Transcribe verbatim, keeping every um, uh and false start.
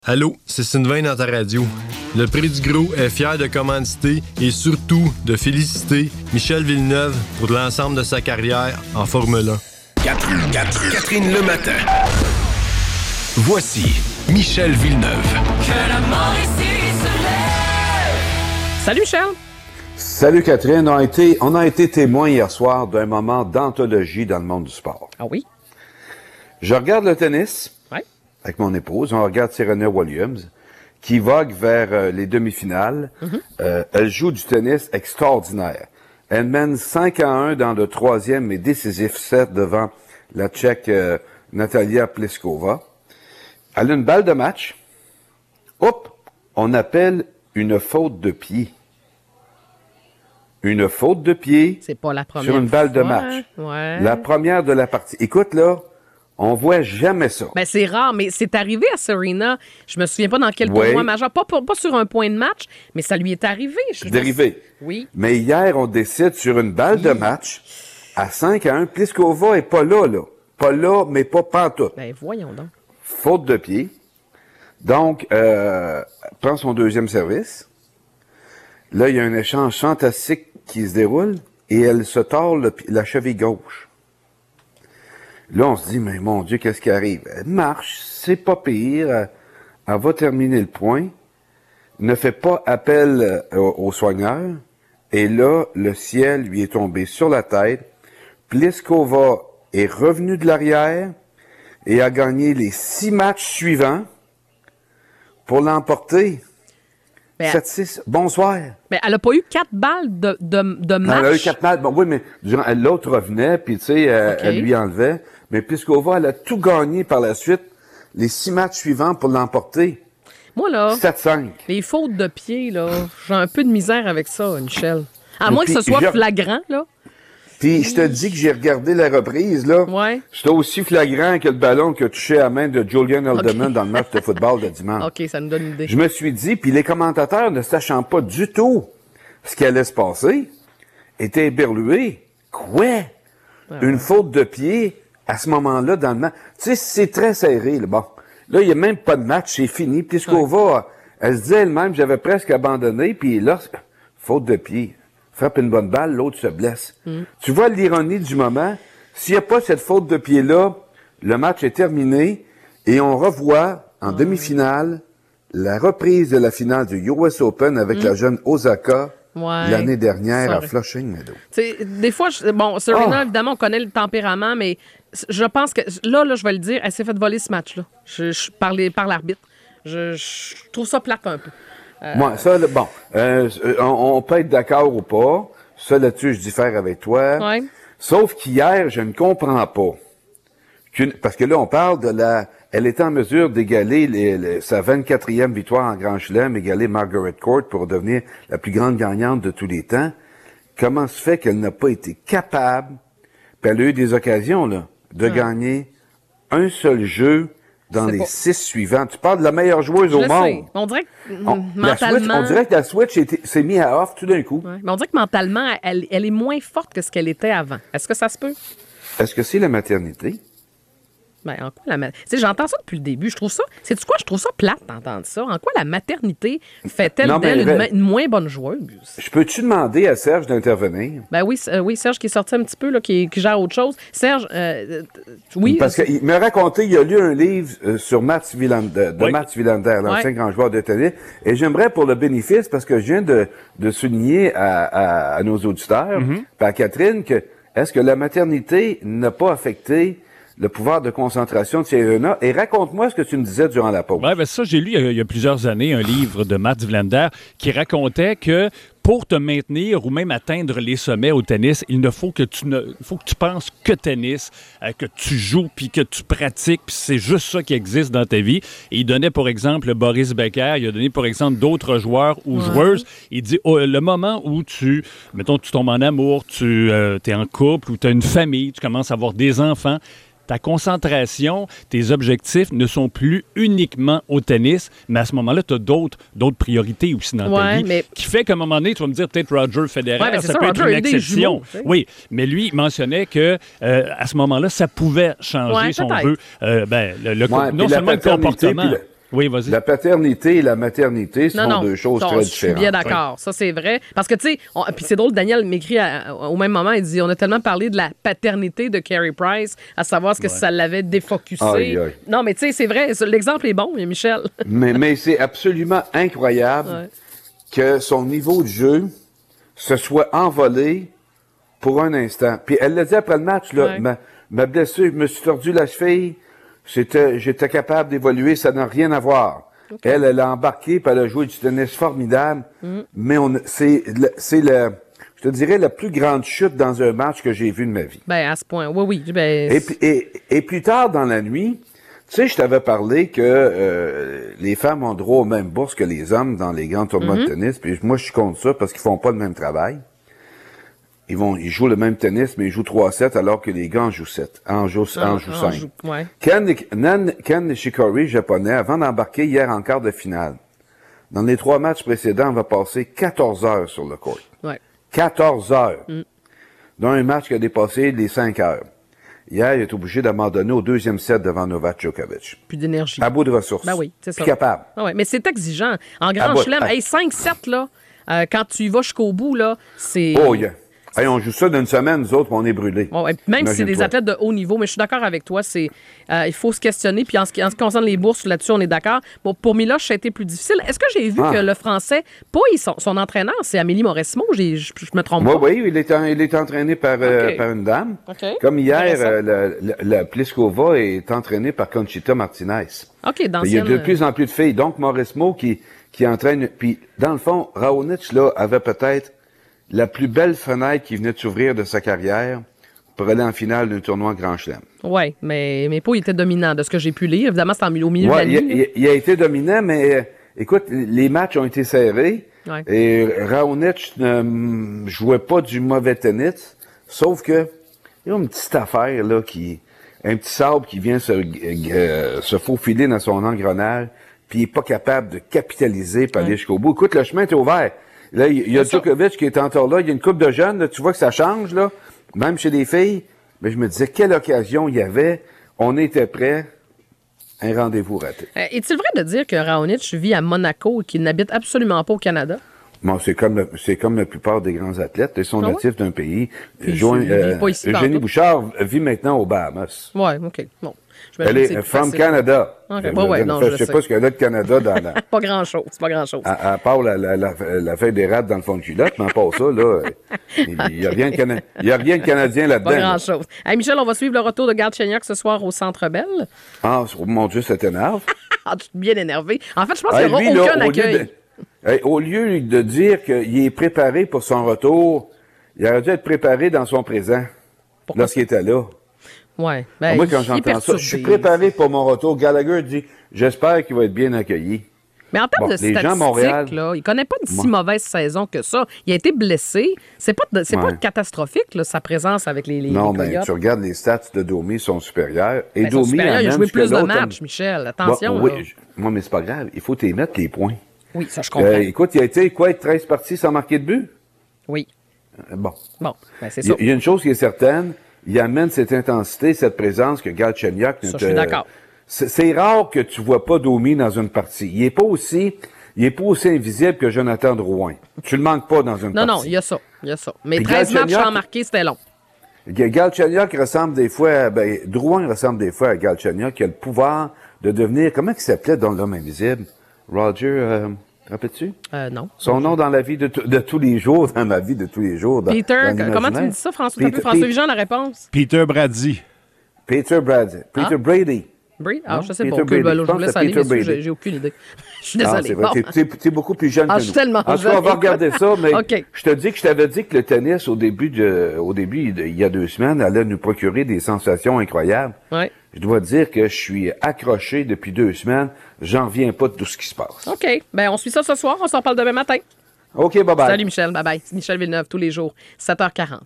Allô, c'est Sylvain dans ta radio. Le Prix du Gros est fier de commanditer et surtout de féliciter Michel Villeneuve pour l'ensemble de sa carrière en Formule un. Catherine, Catherine, Catherine le matin. Voici Michel Villeneuve. Que la mort ici se lève. Salut Michel. Salut Catherine. On a été, on a été témoins hier soir d'un moment d'anthologie dans le monde du sport. Ah oui? Je regarde le tennis. Ouais. Avec mon épouse, on regarde Serena Williams, qui vogue vers euh, les demi-finales. Mm-hmm. Euh, elle joue du tennis extraordinaire. Elle mène cinq à un dans le troisième et décisif set devant la Tchèque euh, Natalia Pliskova. Elle a une balle de match. Hop! On appelle une faute de pied. Une faute de pied. C'est pas la première sur une balle fois. de match. Ouais. La première de la partie. Écoute, là, on voit jamais ça. Ben, c'est rare, mais c'est arrivé à Serena. Je me souviens pas dans quel oui. tournoi majeur. Pas, pas, pas sur un point de match, mais ça lui est arrivé. Je Dérivé. Oui. Mais hier, on décide sur une balle oui. de match à cinq à un. Pliskova est pas là, là. Pas là, mais pas pantoute. Ben, voyons donc. Faute de pied. Donc, euh, prend son deuxième service. Là, il y a un échange fantastique qui se déroule et elle se tord le, la cheville gauche. Là, on se dit, mais mon Dieu, qu'est-ce qui arrive? Elle marche, c'est pas pire, elle, elle va terminer le point, ne fait pas appel euh, au soigneur, et là, le ciel lui est tombé sur la tête. Pliskova est revenue de l'arrière et a gagné les six matchs suivants pour l'emporter. Ben, sept six, bonsoir. Ben, elle a pas eu quatre balles de, de, de match. Elle a eu quatre balles, bon, oui, mais durant, l'autre revenait, puis tu sais, euh, okay. elle lui enlevait. Mais Pliskova, elle a tout gagné par la suite, les six matchs suivants pour l'emporter. Moi, là, sept cinq. Les fautes de pied, là, j'ai un peu de misère avec ça, Michel. À moins puis, que ce soit j'ai... flagrant, là. Puis, je te dis que j'ai regardé la reprise, là. Ouais. C'était aussi flagrant que le ballon qui a touché à la main de Julian Edelman okay. dans le match de football de dimanche. OK, ça nous donne une idée. Je me suis dit, puis les commentateurs, ne sachant pas du tout ce qui allait se passer, étaient éberlués. Quoi? Ah, une ouais. faute de pied à ce moment-là dans le match. Tu sais, c'est très serré, là. Bon. Là, il n'y a même pas de match, c'est fini. Pliskova, ouais. elle se disait elle-même, j'avais presque abandonné, puis là, faute de pied. Frappe une bonne balle, l'autre se blesse. Mm. Tu vois l'ironie du moment? S'il n'y a pas cette faute de pied-là, le match est terminé et on revoit en mm. demi-finale la reprise de la finale du U S Open avec mm. la jeune Osaka ouais. l'année dernière Sorry. à Flushing Meadows. T'sais, des fois, je, bon, Serena, oh. évidemment, on connaît le tempérament, mais je pense que, là, là je vais le dire, elle s'est fait voler ce match-là je, je, par, les, par l'arbitre. Je, je trouve ça plate un peu. Euh... Moi, ça, bon, euh, on, on peut être d'accord ou pas. Ça, là-dessus, je diffère avec toi. Ouais. Sauf qu'hier, je ne comprends pas. Qu'une, parce que là, on parle de la... Elle était en mesure d'égaler les, les, sa vingt-quatrième victoire en Grand Chelem, égaler Margaret Court pour devenir la plus grande gagnante de tous les temps. Comment se fait qu'elle n'a pas été capable, puis elle a eu des occasions, là, de ouais. gagner un seul jeu dans les pas... six suivants. Tu parles de la meilleure joueuse je au monde. Sais. On dirait que on, mentalement... La switch, on dirait que la Switch été, s'est mise à off tout d'un coup. Ouais. Mais on dirait que mentalement, elle, elle est moins forte que ce qu'elle était avant. Est-ce que ça se peut? Est-ce que c'est la maternité? Ben, en quoi la ma... Tu sais, j'entends ça depuis le début. Je trouve ça... Sais-tu quoi? Je trouve ça plate d'entendre ça. En quoi la maternité fait-elle non, d'elle une, ma... une moins bonne joueuse? Je peux-tu demander à Serge d'intervenir? Ben oui, euh, oui, Serge qui est sorti un petit peu, là, qui, qui gère autre chose. Serge, euh, oui. Parce qu'il m'a raconté, il a lu un livre euh, sur Mats Wilander, de oui. Mats Wilander, l'ancien oui. grand joueur de tennis. Et j'aimerais, pour le bénéfice, parce que je viens de, de souligner à, à, à nos auditeurs, mm-hmm. puis à Catherine, que est-ce que la maternité n'a pas affecté le pouvoir de concentration de Serena. Et raconte-moi ce que tu me disais durant la pause. Oui, ben ça, j'ai lu il y a plusieurs années un livre de Mats Wilander qui racontait que pour te maintenir ou même atteindre les sommets au tennis, il ne faut que tu ne faut que tu penses que tennis, euh, que tu joues puis que tu pratiques, puis c'est juste ça qui existe dans ta vie. Et il donnait pour exemple Boris Becker, il a donné pour exemple d'autres joueurs ou ouais. joueuses. Il dit oh, le moment où tu, mettons, tu tombes en amour, tu euh, es en couple ou tu as une famille, tu commences à avoir des enfants. Ta concentration, tes objectifs ne sont plus uniquement au tennis, mais à ce moment-là, tu as d'autres, d'autres priorités aussi dans ouais, ta vie, mais... qui fait qu'à un moment donné, tu vas me dire peut-être Roger Federer, ouais, ça, ça peut Roger être une exception. Jumeaux, tu sais. Oui, mais lui, il mentionnait que euh, à ce moment-là, ça pouvait changer, ouais, si peut-être. on veut, euh, ben, le, le, ouais, non seulement le comportement. Oui, vas-y. La paternité et la maternité sont Non, non, deux choses ça, très je suis différentes. bien d'accord. Ça, c'est vrai. Parce que, tu sais, on- puis c'est drôle, Daniel m'écrit à- au même moment, il dit, on a tellement parlé de la paternité de Carey Price, à savoir ce que ça l'avait défocusé. Aïe, aïe. Non, mais tu sais, c'est vrai, l'exemple est bon, Michel. mais, mais c'est absolument incroyable Ouais. que son niveau de jeu se soit envolé pour un instant. Puis elle l'a dit après le match, là, Ouais. ma, ma blessure, je me suis tordu la cheville, j'étais, j'étais capable d'évoluer, ça n'a rien à voir. Elle, elle a embarqué, puis elle a joué du tennis formidable, mais on, c'est, le- c'est le, je te dirais, la plus grande chute dans un match que j'ai vu de ma vie. Ben, à ce point. Oui, oui. Ben, Et, puis- et, et plus tard dans la nuit, tu sais, je t'avais parlé que euh, les femmes ont droit aux mêmes bourses que les hommes dans les grands tournois de tennis. Puis moi, je suis contre ça parce qu'ils font pas le même travail. Ils vont, ils jouent le même tennis, mais ils jouent trois sept alors que les gars en jouent sept, en jouent, en jouent en cinq. joue- ouais. Ken, Nan- Ken Nishikori, japonais, avant d'embarquer hier en quart de finale, dans les trois matchs précédents, on va passer quatorze heures sur le court. ouais. quatorze heures. Dans un match qui a dépassé les cinq heures. Hier, il est obligé d'abandonner au deuxième set devant Novak Djokovic. Plus d'énergie. À bout de ressources. Ben oui, c'est ça. Plus capable. Ah ouais, mais c'est exigeant. En Ah, grand bah, chelem, ah. hey, cinq sept, là, euh, quand tu y vas jusqu'au bout, là, c'est... Oh, yeah. Hey, on joue ça d'une semaine, nous autres, puis on est brûlés. Bon, ouais, même si c'est des Imagine-toi. athlètes de haut niveau, mais je suis d'accord avec toi, c'est euh, il faut se questionner. Puis en ce qui, en ce qui concerne les bourses, là-dessus, on est d'accord. Bon, pour Miloš, ça a été plus difficile. Est-ce que j'ai vu Ah. que le Français, pas il- son, son entraîneur, c'est Amélie Mauresmo, j'ai- je je me trompe Oui, pas? oui, il est, en- il est entraîné par, euh, Ok. par une dame. OK. Comme hier, Intéressant. euh, la, la, la Pliskova est entraînée par Conchita Martinez. OK, Il y a d'ancienne... de plus en plus de filles. Donc, Mauresmo qui, qui entraîne. Puis, dans le fond, Raonic, là, avait peut-être la plus belle fenêtre qui venait de s'ouvrir de sa carrière pour aller en finale d'un tournoi Grand Chelem. Oui, mais, mais pas, il était dominant, de ce que j'ai pu lire. Évidemment, c'est en milieu- au milieu Ouais, de il, la a, nuit. il a- il a été dominant, mais euh, écoute, les matchs ont été serrés. Ouais. Et Raonic ne hum, jouait pas du mauvais tennis, sauf que il y a une petite affaire là qui, un petit sable qui vient se, euh, se faufiler dans son engrenage, puis il est pas capable de capitaliser pour aller jusqu'au bout. Écoute, le chemin est ouvert. Là, il il y a C'est ça. Djokovic qui est encore là. Il y a une couple de jeunes. Là, tu vois que ça change là, même chez les filles. Mais je me disais quelle occasion il y avait. On était prêts. Un rendez-vous raté. Euh, Est-il vrai de dire que Raonic vit à Monaco et qu'il n'habite absolument pas au Canada? Bon, c'est comme le- c'est comme la plupart des grands athlètes. Ils sont Ah ouais? natifs d'un pays. Puis Join- il vit pas ici Eugénie partout. Bouchard vit maintenant aux Bahamas. Oui, OK. Bon. Elle J'imagine que est c'est plus from facile. Canada. Ok, Elle ouais, me ouais, donne- non, fait, je je sais sais. pas ce qu'elle a de Canada dans la, Pas grand-chose, pas grand-chose. à, à part la, la, la, la feuille des rats dans le fond de culotte, mais à part ça, là, il n'y a, rien de Cana- il y a rien de Canadien là-dedans. Pas là. grand-chose. Hey, Michel, on va suivre le retour de Galchenyuk ce soir au Centre Bell. Ah, mon Dieu, ça t'énerve. Ah, tu es bien énervé. En fait, je pense Hey, qu'il n'y lui, aura là, aucun au lieu accueil. de- hey, au lieu de dire qu'il est préparé pour son retour, il aurait dû être préparé dans son présent, Pourquoi lorsqu'il était là. Ouais. Ben, Moi, quand il est j'entends ça, je suis perturbé. préparé pour mon retour. Gallagher dit, j'espère qu'il va être bien accueilli. Mais en termes Bon, de les gens à statistiques, Montréal- là, il connaît pas une si Ouais. mauvaise saison que ça. Il a été blessé. C'est pas, de- c'est pas Ouais. catastrophique, là, sa présence avec les, les, Non, les mais Coyotes. tu regardes les stats de Domi sont supérieurs. Et Ben, ils sont Domi supérieurs. Il a amène joué ce que plus de l'autre matchs, aime. Michel. Attention. Bon, là. oui, je- moi, mais c'est pas grave. Il faut t'y mettre les points. Oui, ça, je comprends. Euh, écoute, il a été, quoi, treize parties sans marquer de but? Oui. Euh, Bon. Bon, ben, c'est Il y, ça. a- il y a une chose qui est certaine, il amène cette intensité, cette présence que Galchenyuk... Ça, je suis d'accord. C'est c'est rare que tu vois pas Domi dans une partie. Il est pas aussi... Il est pas aussi invisible que Jonathan Drouin. Tu le manques pas dans une Non, partie. non, il y a ça. Il y a ça. Mais Puis treize matchs Galchenyuk- sans marquer, c'était long. Galchenyuk ressemble des fois, à- ben, Drouin ressemble des fois à Galchenyuk, qui a le pouvoir de devenir, comment il s'appelait dans l'homme invisible? Roger, euh, rappelles-tu? Euh, non. Son nom dans la vie de, t- de tous les jours, dans ma vie de tous les jours. Dans, Peter, dans comment tu l'imaginaire. me dis ça, François? Peter, T'as François Peter- Vigent, la réponse? Peter Brady. Peter Brady. Peter Ah. Brady. Brady? Ah, Non, je sais Peter pas. Brady. Okay, ben, là, Je je pense vous que laisse c'est aller Peter là-dessus. Brady. J'ai j'ai aucune idée. Je suis Ah, désolé. c'est vrai. Bon. T'es, t'es- t'es beaucoup plus jeune Ah, que je suis nous. tellement En tout cas, jeune. on va regarder ça, mais OK. je te dis que je t'avais dit que le tennis, au début, de, au début, de- il y a deux semaines, allait nous procurer des sensations incroyables. Ouais. Je dois dire que je suis accroché depuis deux semaines. J'en reviens pas de tout ce qui se passe. OK. Ben, on suit ça ce soir. On s'en parle demain matin. OK, bye-bye. Salut, Michel. Bye-bye. C'est Michel Villeneuve, tous les jours, sept heures quarante.